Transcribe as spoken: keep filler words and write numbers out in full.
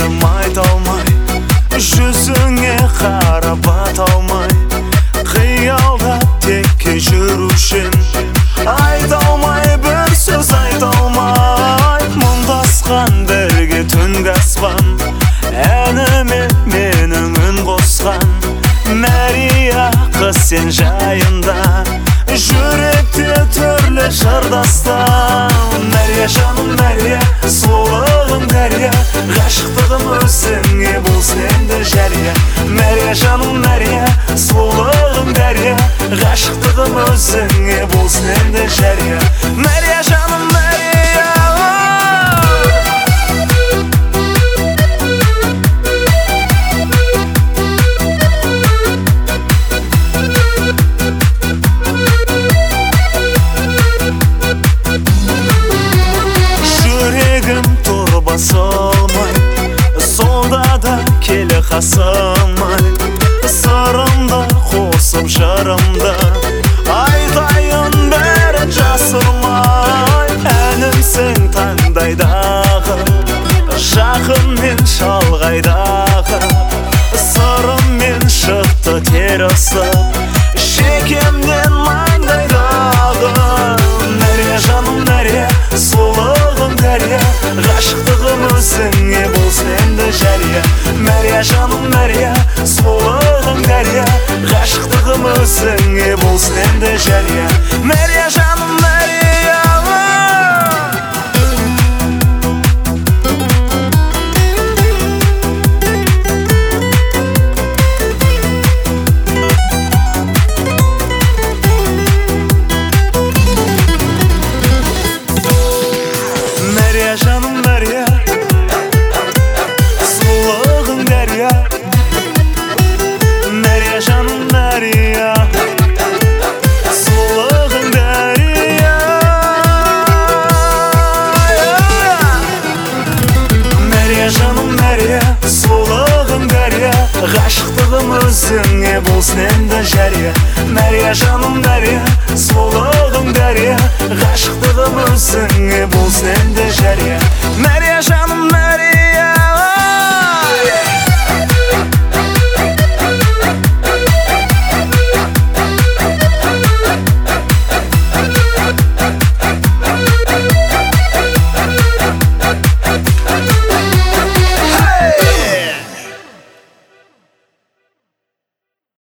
әнім айта алмай, жүзіңе қарап бата алмай, қиялда текке жүрушен, айта алмай, бір сөз айта алмай, мұңдасқан бірге түнгі аспан, әніме менің үн қосқан, Мәрия қыз сен жайында, жүректе түрлі жырдастан. Мәрия жаным Мәрия, сұлулығым Дәрия, ғашықтығым өзіңе болсын енді жария. Мәрия жаным Мәрия, сұлулығым Дәрия, ғашықтығым өзіңе болсын енді жария. Мәрия жаным Мәрия, басылмай, солда да келі қасымай, сырымды қосып жырымды, айтайын бәрін жасырмай. Әнімсің таңдайдағы, жақын мен шалғайдағы, сырыммен шықты тер ысып, шекемнен маңдайдағы. Мәрия жаным Мәрия, сұлулығым Дәрия, ғашықтығым өзіңе болсын енді жария. Мәрия жаным Мәрия, сұлулығым Дәрия, ғашықтығым өзіңе болсын енді жария. Мәрия жаным Мәрия, Мәрия жаным Мәрия, сұлулығың Дәрия. Мәрия жаным Мәрия, сұлулығың Дәрия. Мәрия жаным Мәрия, сұлулығың Дәрия, ғашықтығым өзіңе болсын енді жария. Мәрия жаным Мәрия, сұлулығың Дәрия, ғашықтығым өзіңе болсын енді жария.